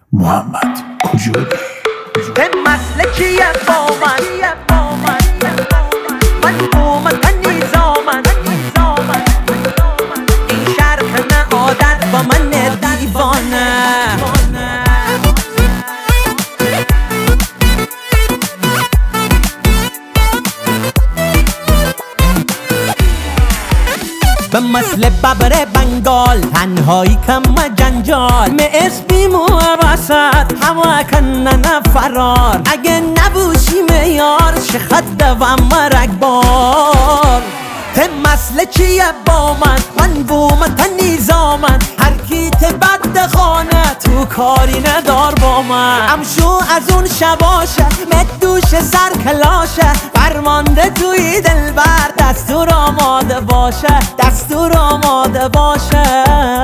محمد کجوری به مسلکیه با من اومدن نیزامن این شرط نه عادت با من دیوانه به مثل ببر بنگال تنهایی کم جنجال می اسبیم و وسط همه کنن فرار اگه نبوشی میار شخد دوام مرگبار ته مسئله چیه با من بومت نیزامن هر کی ته بد خانه تو کاری ندار با من امشو از اون شباشه مدوش سر کلاشه فرمانده توی دلبر دستور آماده باشه دستور آماده باشه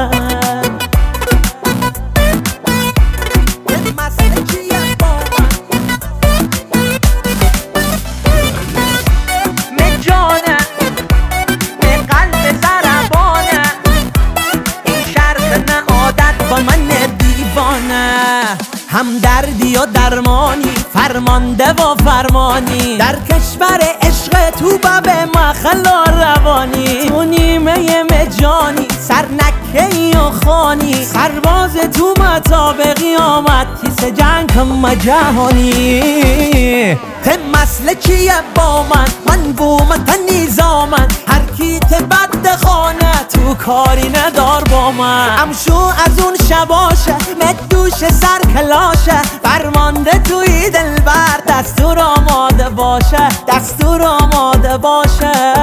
هم دردی و درمانی فرمانده و فرمانی در کشور عشق تو باب مخلا روانی تو نیمه مجانی سرنکهی و خانی سرباز تو مطاب قیامت کیس جنگ هم جهانی ته مسئله چیه با من بومت نیزامن هر کی ته بد خانه تو کاری ندار با من امشو از اون شباشه مدوش سر کلاشه فرمانده توی دلبر دستور آماده باشه دستور آماده باشه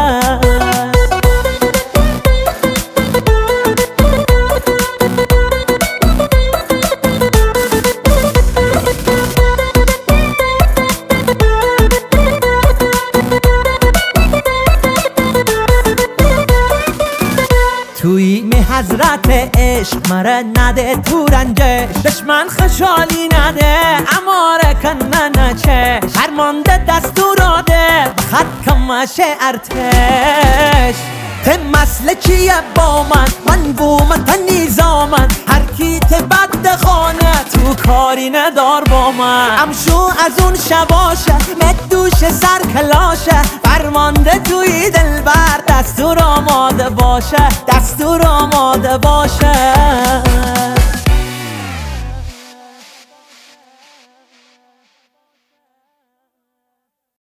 توی می حضرت عشق مره نده تو رنجش دشمن خشالی نده اماره کنن چش فرمانده دستوراده بخط کمشه ارتش ته مسئله چیه با من بومت نیزامن هر کی ته بد خانه تو کاری ندار با من امشو از اون شباشه مدوش سر کلاشه فرمانده توی دلبر دستور آماده باشه دستور آماده باشه